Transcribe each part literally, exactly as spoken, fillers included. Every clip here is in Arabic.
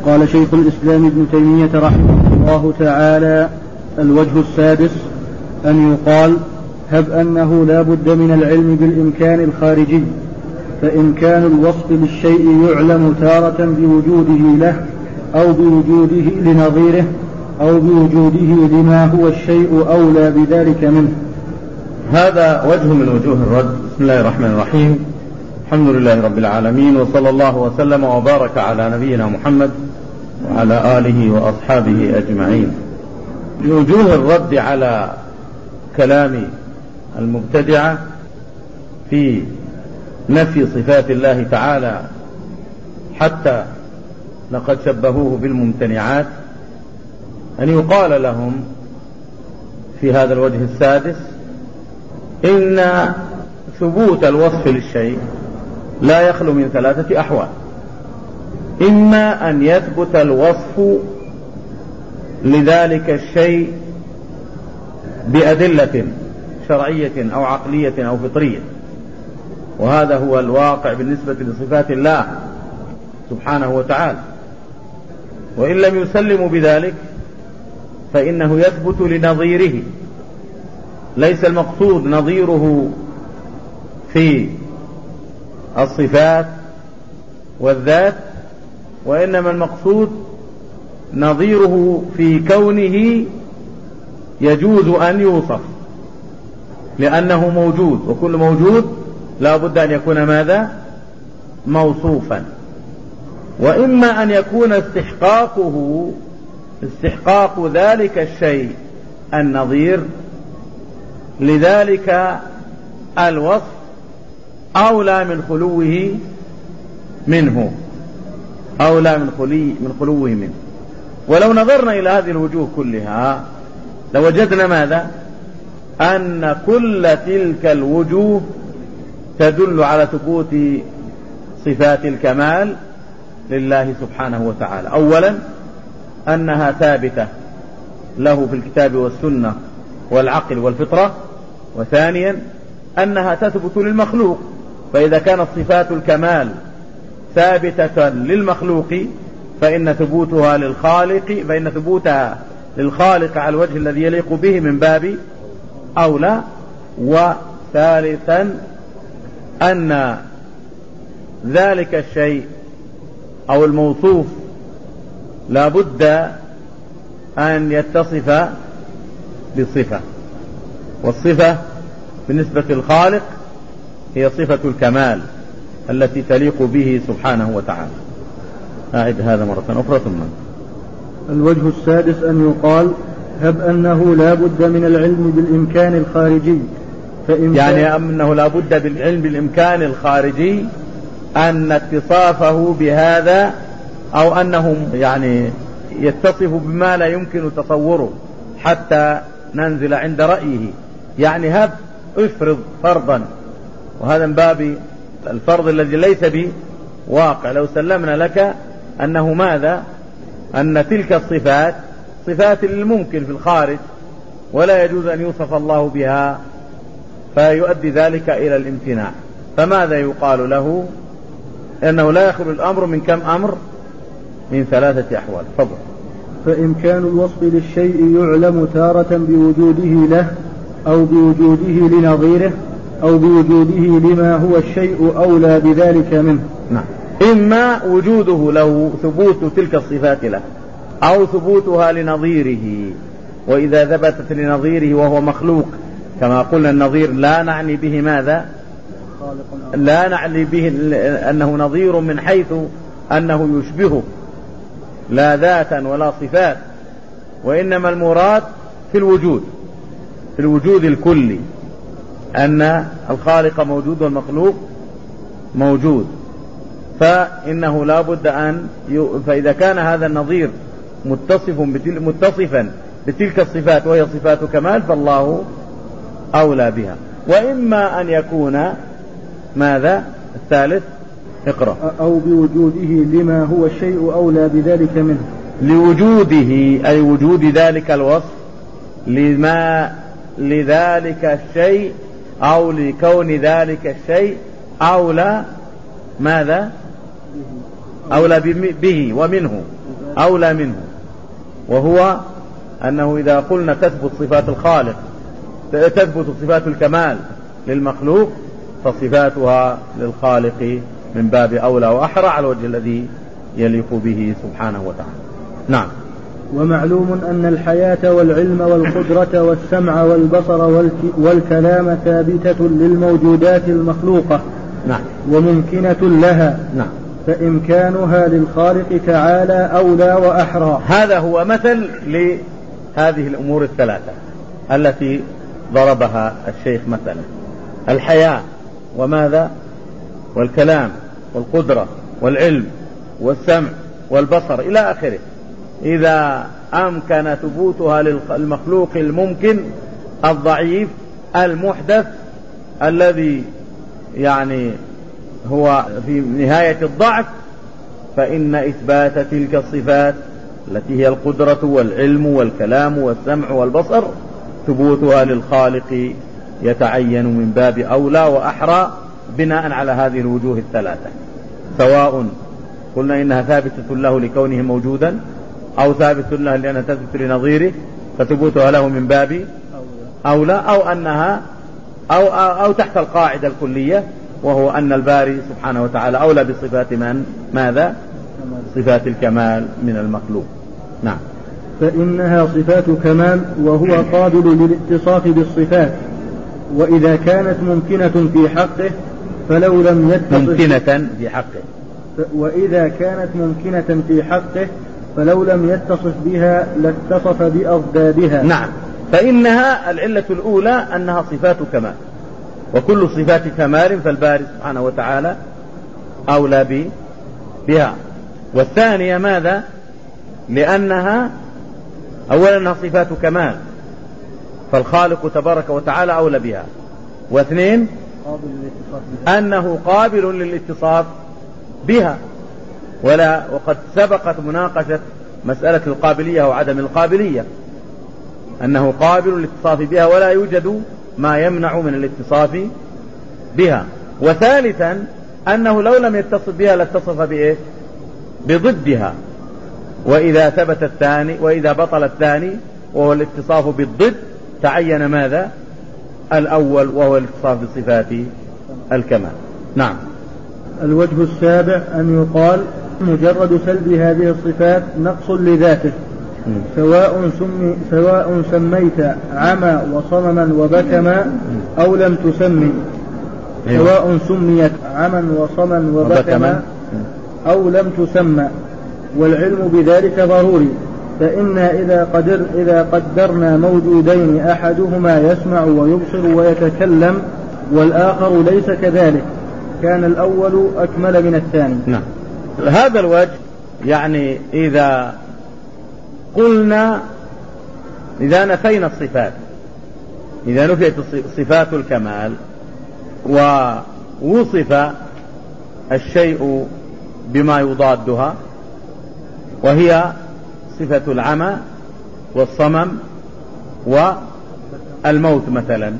قال شيخ الإسلام ابن تيمية رحمه الله تعالى: الوجه السادس أن يقال: هب أنه لا بد من العلم بالإمكان الخارجي، فإمكان الوصف للشيء يعلم تارة بوجوده له أو بوجوده لنظيره أو بوجوده لما هو الشيء أولى بذلك منه. هذا وجه من وجوه الرد. بسم الله الرحمن الرحيم. الحمد لله رب العالمين، وصلى الله وسلم وبارك على نبينا محمد وعلى آله وأصحابه أجمعين. من وجوه الرد على كلام المبتدعة في نفي صفات الله تعالى حتى لقد شبهوه بالممتنعات أن يقال لهم في هذا الوجه السادس: إن ثبوت الوصف للشيء لا يخلو من ثلاثة أحوال. إما أن يثبت الوصف لذلك الشيء بأدلة شرعية أو عقلية أو فطرية، وهذا هو الواقع بالنسبة لصفات الله سبحانه وتعالى. وإن لم يسلموا بذلك فإنه يثبت لنظيره. ليس المقصود نظيره في الصفات والذات، وإنما المقصود نظيره في كونه يجوز أن يوصف، لأنه موجود، وكل موجود لا بد أن يكون ماذا؟ موصوفا. وإما أن يكون استحقاقه استحقاق ذلك الشيء النظير لذلك الوصف أولى من خلوه منه أولى من خلي من خلوه منه. ولو نظرنا إلى هذه الوجوه كلها لوجدنا ماذا؟ أن كل تلك الوجوه تدل على ثبوت صفات الكمال لله سبحانه وتعالى. أولا أنها ثابتة له في الكتاب والسنة والعقل والفطرة. وثانيا أنها تثبت للمخلوق، فإذا كانت صفات الكمال ثابتة للمخلوق فإن ثبوتها للخالق فإن ثبوتها للخالق على الوجه الذي يليق به من باب أولى. وثالثا أن ذلك الشيء أو الموصوف لا بد أن يتصف بالصفة، والصفة بالنسبة للخالق هي صفة الكمال التي تليق به سبحانه وتعالى. أعد هذا مرة أخرى. ثم الوجه السادس أن يقال: هب أنه لا بد من العلم بالإمكان الخارجي، يعني أنه لا بد بالعلم بالإمكان الخارجي، أن اتصافه بهذا أو أنه يعني يتصف بما لا يمكن تصوره حتى ننزل عند رأيه. يعني هب افرض فرضا، وهذا من باب الفرض الذي ليس بواقع. لو سلمنا لك أنه ماذا؟ أن تلك الصفات صفات الممكن في الخارج ولا يجوز أن يوصف الله بها، فيؤدي ذلك إلى الامتناع. فماذا يقال له؟ أنه لا يخلو الأمر من كم أمر؟ من ثلاثة أحوال. فضل. فإمكان الوصف للشيء يعلم تارة بوجوده له أو بوجوده لنظيره أو بوجوده لما هو الشيء أولى بذلك منه. نعم. إما وجوده له ثبوت تلك الصفات له أو ثبوتها لنظيره. وإذا ثبتت لنظيره وهو مخلوق كما قلنا النظير لا نعني به ماذا؟ لا نعني به أنه نظير من حيث أنه يشبهه لا ذاتا ولا صفات، وإنما المراد في الوجود في الوجود الكلي، أن الخالق موجود والمخلوق موجود. فإنه لا بد أن ي... فإذا كان هذا النظير متصف بتل... متصفا بتلك الصفات وهي صفات كمال فالله أولى بها. وإما أن يكون ماذا؟ الثالث اقرأ. أو بوجوده لما هو الشيء أولى بذلك منه. لوجوده أي وجود ذلك الوصف لما لذلك الشيء أو لكون ذلك الشيء أولى ماذا؟ أولى به ومنه أولى منه، وهو أنه إذا قلنا تثبت صفات الخالق تثبت صفات الكمال للمخلوق، فصفاتها للخالق من باب أولى وأحرى على الوجه الذي يليق به سبحانه وتعالى. نعم. ومعلوم أن الحياة والعلم والقدرة والسمع والبصر والكلام ثابتة للموجودات المخلوقة نعم. وممكنة لها، نعم. فإمكانها للخالق تعالى أولى وأحرى. هذا هو مثل لهذه الأمور الثلاثة التي ضربها الشيخ مثلا: الحياة وماذا والكلام والقدرة والعلم والسمع والبصر إلى آخره. إذا أمكن ثبوتها للمخلوق الممكن الضعيف المحدث الذي يعني هو في نهاية الضعف، فإن إثبات تلك الصفات التي هي القدرة والعلم والكلام والسمع والبصر ثبوتها للخالق يتعين من باب أولى وأحرى بناء على هذه الوجوه الثلاثة، سواء قلنا إنها ثابتة له لكونه موجودا، أو ثابت له لأنها تثبت لنظيره فثبوتها له من باب أولى، أو أنها أو, أو, أو تحت القاعدة الكلية، وهو أن الباري سبحانه وتعالى أولى بصفات من ماذا صفات الكمال من المخلوق. نعم. فإنها صفات كمال وهو قابل للاتصاف بالصفات، وإذا كانت ممكنة في حقه فلو لم يتصف ممكنة في حقه وإذا كانت ممكنة في حقه فلو لم يتصف بها لاتصف بأضدادها. نعم. فإنها العلة الأولى أنها صفات كمال، وكل صفات كمال فالباري سبحانه وتعالى أولى بها. والثانية ماذا؟ لأنها أولا أنها صفات كمال فالخالق تبارك وتعالى أولى بها، واثنين أنه قابل للاتصاف بها. ولا وقد سبقت مناقشة مسألة القابلية وعدم القابلية، أنه قابل للاتصاف بها ولا يوجد ما يمنع من الاتصاف بها. وثالثا أنه لو لم يتصف بها لاتصف بإيه؟ بضدها. وإذا ثبت الثاني وإذا بطل الثاني وهو الاتصاف بالضد تعين ماذا؟ الأول وهو الاتصاف بصفات الكمال. نعم. الوجه السابع أن يقال مجرد سلب هذه الصفات نقص لذاته، سواء, سمي سواء سميت عمى وصمما وبكما أو لم تسمي، سواء سميت عمى وصما وبكما أو لم تسمى، والعلم بذلك ضروري. فإنا إذا, قدر إذا قدرنا موجودين أحدهما يسمع ويبصر ويتكلم والآخر ليس كذلك كان الأول أكمل من الثاني. نعم. هذا الوجه يعني إذا قلنا إذا نفينا الصفات، إذا نفيت صفات الكمال ووصف الشيء بما يضادها، وهي صفة العمى والصمم والموت مثلا.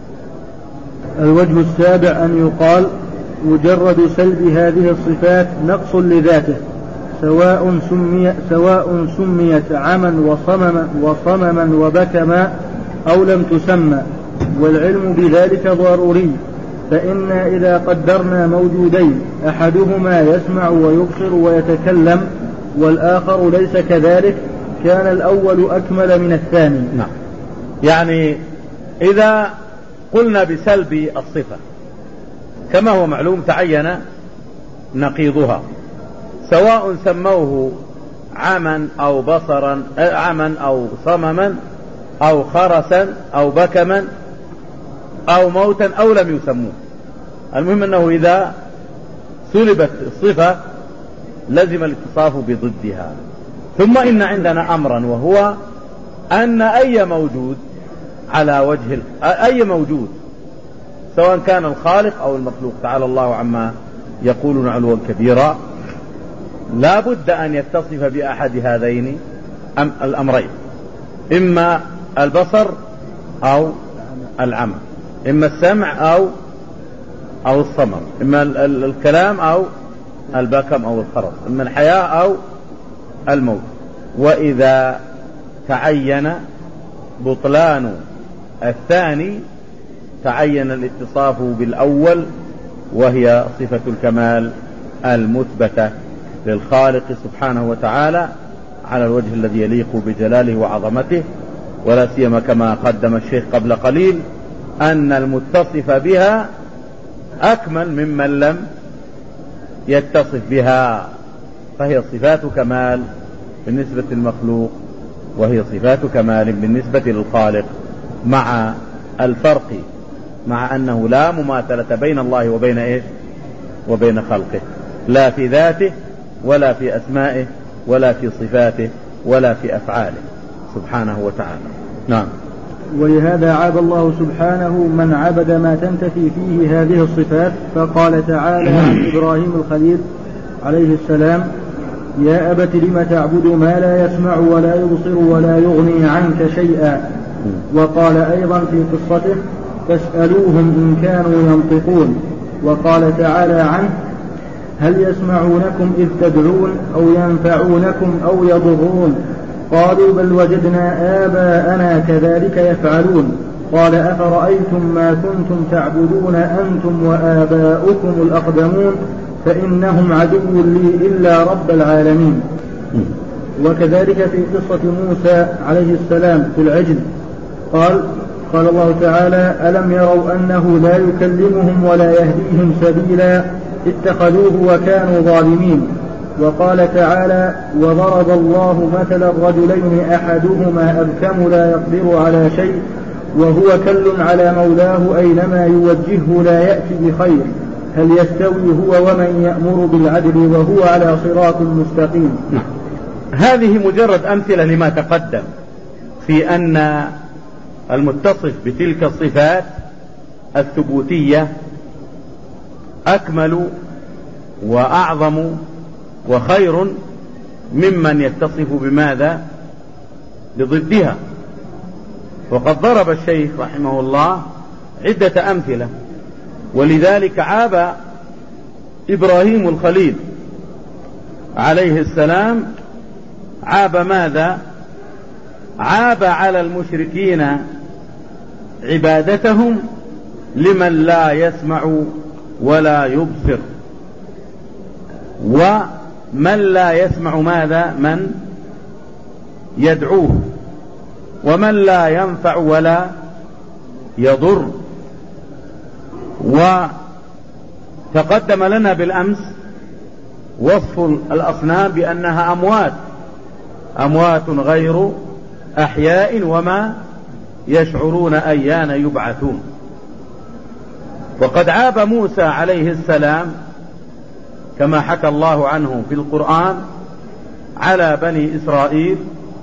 الوجه السابع أن يقال مجرد سلب هذه الصفات نقص لذاته، سواء سمي سواء سميت عمى وصمما وصمما وبكما أو لم تسمى، والعلم بذلك ضروري. فإنا إذا قدرنا موجودين أحدهما يسمع ويبصر ويتكلم والآخر ليس كذلك كان الأول أكمل من الثاني. نعم. يعني إذا قلنا بسلب الصفة كما هو معلوم تعين نقيضها، سواء سموه عما أو بصرا عما أو صمما أو خرسا أو بكما أو موتا أو لم يسموه. المهم أنه إذا سلبت الصفة لزم الاتصاف بضدها. ثم إن عندنا أمرا، وهو أن أي موجود على وجه أي موجود سواء كان الخالق أو المخلوق تعالى الله عما يقولون علوا كبيرا لا بد أن يتصف بأحد هذين الأمرين، إما البصر أو العمى، إما السمع أو أو الصمم، إما الكلام أو البكم أو الخرس، إما الحياة أو الموت. وإذا تعين بطلان الثاني تعين الاتصاف بالأول، وهي صفة الكمال المثبتة للخالق سبحانه وتعالى على الوجه الذي يليق بجلاله وعظمته، ولا سيما كما قدم الشيخ قبل قليل أن المتصف بها أكمل ممن لم يتصف بها، فهي صفات كمال بالنسبة للمخلوق وهي صفات كمال بالنسبة للخالق، مع الفرق مع أنه لا مماثلة بين الله وبين إيش وبين خلقه، لا في ذاته ولا في أسمائه ولا في صفاته ولا في أفعاله سبحانه وتعالى. نعم. ولهذا عاب الله سبحانه من عبد ما تنتفي فيه هذه الصفات، فقال تعالى عن إبراهيم الخليل عليه السلام: يا أبت لم تعبد ما لا يسمع ولا يبصر ولا يغني عنك شيئا. وقال أيضا في قصته: فاسألوهم إن كانوا ينطقون. وقال تعالى عنه: هل يسمعونكم إذ تدعون أو ينفعونكم أو يضرون؟ قالوا بل وجدنا آباءنا كذلك يفعلون. قال أفرأيتم ما كنتم تعبدون أنتم وآباؤكم الأقدمون فإنهم عدو لي إلا رب العالمين. وكذلك في قصة موسى عليه السلام في العجل قال قال الله تعالى: ألم يروا أنه لا يكلمهم ولا يهديهم سبيلا اتخذوه وكانوا ظالمين. وقال تعالى: وضرب الله مثلا الرجلين أحدهما أبكم لا يقدر على شيء وهو كل على مولاه أينما يوجهه لا يأتي بخير هل يستوي هو ومن يأمر بالعدل وهو على صراط مستقيم. هذه مجرد أمثلة لما تقدم في أن المتصف بتلك الصفات الثبوتية أكمل وأعظم وخير ممن يتصف بماذا بضدها. وقد ضرب الشيخ رحمه الله عدة أمثلة، ولذلك عاب إبراهيم الخليل عليه السلام عاب ماذا؟ عاب على المشركين عبادتهم لمن لا يسمع ولا يبصر، ومن لا يسمع ماذا؟ من يدعوه، ومن لا ينفع ولا يضر. وتقدم لنا بالأمس وصف الأصنام بأنها أموات أموات غير أحياء وما يشعرون أيان يبعثون. وقد عاب موسى عليه السلام كما حكى الله عنه في القرآن على بني إسرائيل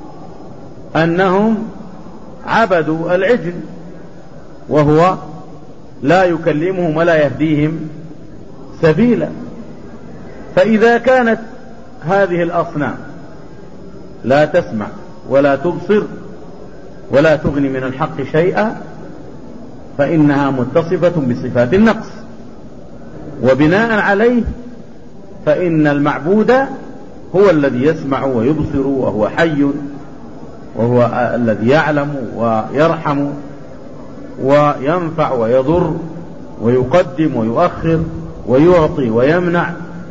أنهم عبدوا العجل وهو لا يكلمهم ولا يهديهم سبيلا. فإذا كانت هذه الأصنام لا تسمع ولا تبصر ولا تغني من الحق شيئا فإنها متصفة بصفات النقص، وبناء عليه فإن المعبود هو الذي يسمع ويبصر وهو حي وهو الذي يعلم ويرحم وينفع ويضر ويقدم ويؤخر ويعطي ويمنع،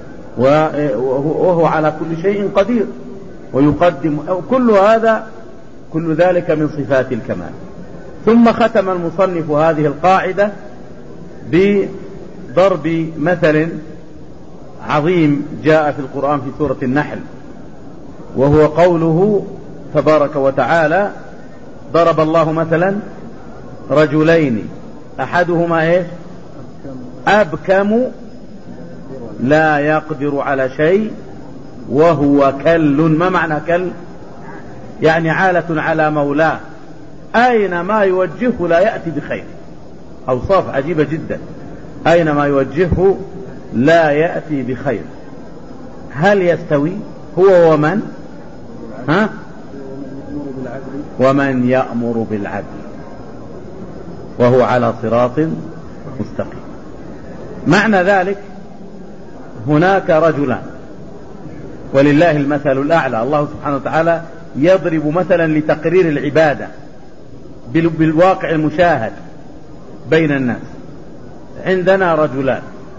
وهو على كل شيء قدير ويقدم. كل هذا كل ذلك من صفات الكمال. ثم ختم المصنف هذه القاعدة بضرب مثل عظيم جاء في القرآن في سورة النحل، وهو قوله تبارك وتعالى: ضرب الله مثلا رجلين أحدهما إيش؟ أبكم لا يقدر على شيء وهو كل. ما معنى كل؟ يعني عالة على مولاه أينما يوجهه لا يأتي بخير. أوصاف عجيبة جدا، أينما يوجهه لا يأتي بخير. هل يستوي هو ومن ها ومن يأمر بالعدل وهو على صراط مستقيم؟ معنى ذلك هناك رجلان، ولله المثل الأعلى. الله سبحانه وتعالى يضرب مثلا لتقرير العبادة بالواقع المشاهد بين الناس. عندنا رجلان،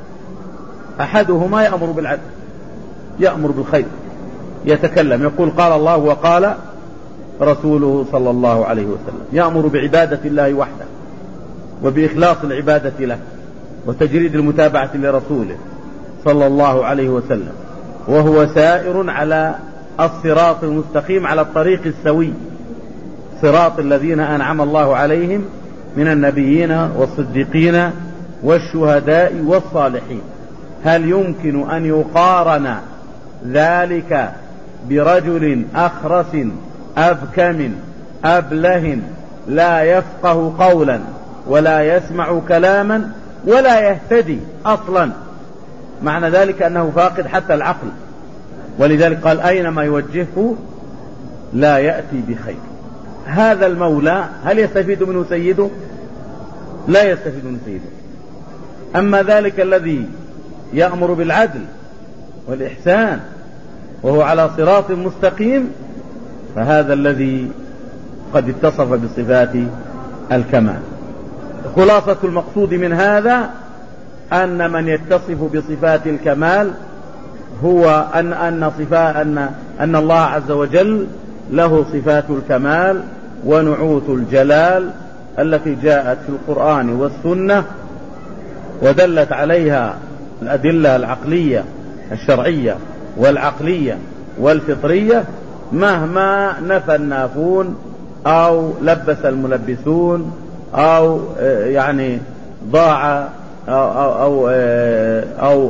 أحدهما يأمر بالعدل، يأمر بالخير، يتكلم يقول قال الله وقال رسوله صلى الله عليه وسلم، يأمر بعبادة الله وحده وبإخلاص العبادة له وتجريد المتابعة لرسوله صلى الله عليه وسلم، وهو سائر على الصراط المستقيم، على الطريق السوي، صراط الذين أنعم الله عليهم من النبيين والصديقين والشهداء والصالحين. هل يمكن أن يقارن ذلك برجل أخرس أبكم أبله لا يفقه قولا ولا يسمع كلاما ولا يهتدي أصلا؟ معنى ذلك أنه فاقد حتى العقل، ولذلك قال أينما يوجهه لا يأتي بخير. هذا المولى هل يستفيد منه سيده؟ لا يستفيد منه سيده. أما ذلك الذي يأمر بالعدل والإحسان وهو على صراط مستقيم فهذا الذي قد اتصف بصفات الكمال. خلاصة المقصود من هذا أن من يتصف بصفات الكمال هو أن أن صفات أن أن الله عز وجل له صفات الكمال ونعوت الجلال التي جاءت في القرآن والسنة ودلت عليها الأدلة العقلية الشرعية والعقلية والفطرية، مهما نفى النافون أو لبس الملبسون أو يعني ضاع أو, أو, أو, أو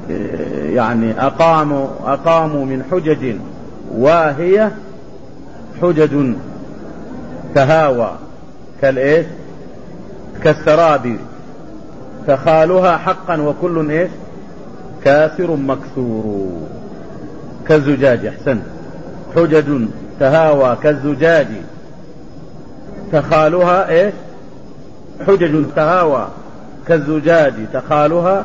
يعني أقاموا, أقاموا من حجج واهية حجج تهاوى كالإيش كالسراب تخالها حقا وكل إيش كاسر مكسور كالزجاج. أحسن، حجج تهاوى كالزجاج تخالها إيش حجج تهاوى كالزجاج تخالها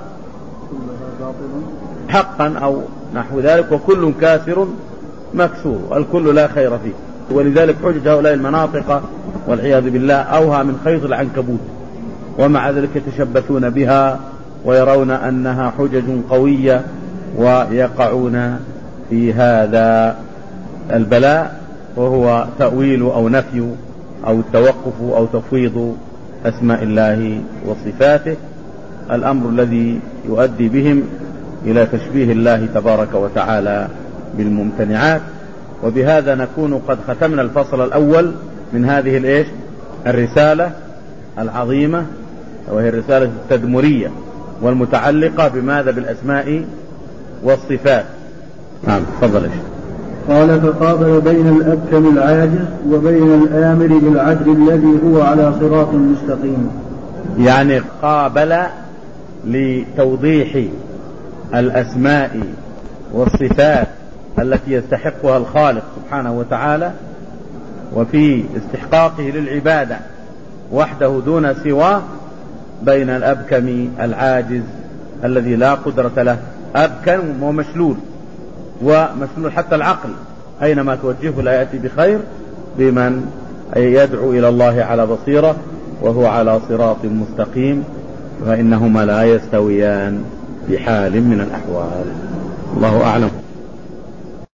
حقا أو نحو ذلك وكل كاسر مكسور، الكل لا خير فيه. ولذلك حجج هؤلاء المناطق والعياذ بالله أوهى من خيط العنكبوت، ومع ذلك يتشبثون بها ويرون أنها حجج قوية ويقعون في هذا البلاء، وهو تأويل أو نفي أو التوقف أو تفويض أسماء الله وصفاته، الأمر الذي يؤدي بهم إلى تشبيه الله تبارك وتعالى بالممتنعات. وبهذا نكون قد ختمنا الفصل الأول من هذه الإيش الرسالة العظيمة، وهي الرسالة التدمرية والمتعلقة بماذا بالأسماء والصفات. نعم تفضل. إيش قال فقابل بين الأبكم العاجز وبين الآمر بالعدل الذي هو على صراط مستقيم، يعني قابل لتوضيح الأسماء والصفات التي يستحقها الخالق سبحانه وتعالى وفي استحقاقه للعبادة وحده دون سواه، بين الأبكم العاجز الذي لا قدرة له، أبكم ومشلول ومشلول حتى العقل، أينما توجهه لا يأتي بخير، بمن يدعو إلى الله على بصيرة وهو على صراط مستقيم، فإنهما لا يستويان بحال من الأحوال. الله أعلم.